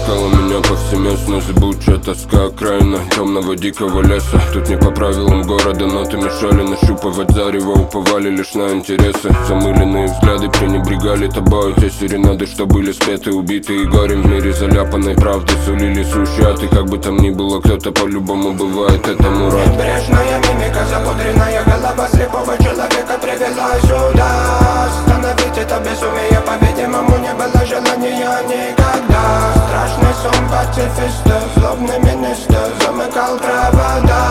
искала меня повсеместно. Зыбучая тоска окраина темного дикого леса. Тут не по правилам города ноты мешали нащупывать зарево. Уповали лишь на интересы. Замыленные взгляды пренебрегали тобой. Те серенады, что были спеты, убиты и горем в мире заляпанной правды, сулили сущаты. Как бы там ни было, кто-то по-любому бывает этому рад. Небрежная мимика, запудренная голова слепого человека привела сюда. Остановить это безумие, по-видимому, не было желания никогда. Страшный сон пацифиста, злобный министр замыкал провода.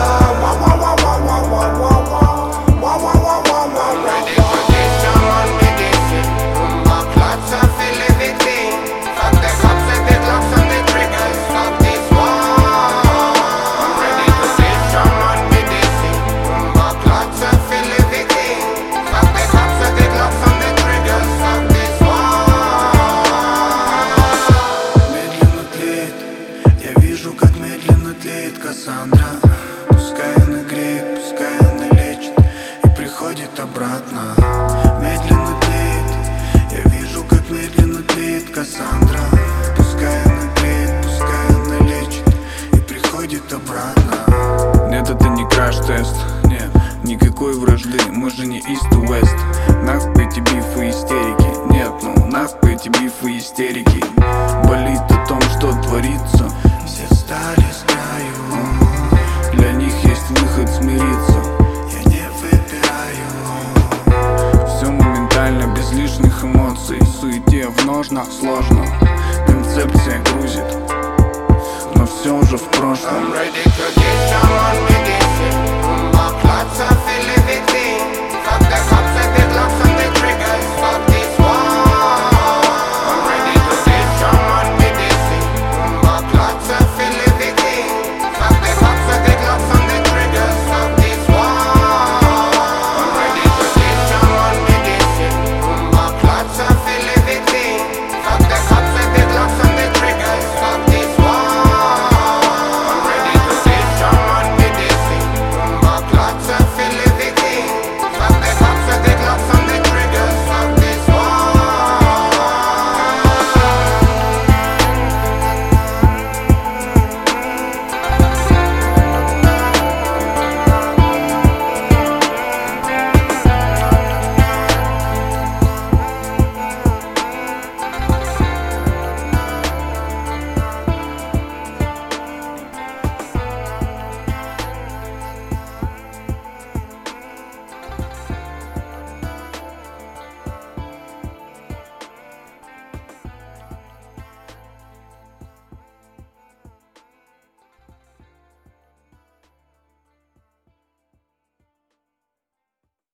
Кассандра, пускай она греет, пускай она лечит и приходит обратно. Медленно тлеет, я вижу, как медленно тлеет Кассандра. Пускай она греет, пускай она лечит и приходит обратно. Нет, это не краш-тест, нет, никакой вражды, мы же не East to West. Нахуй эти бифы истерики, нет, ну нахуй эти бифы истерики.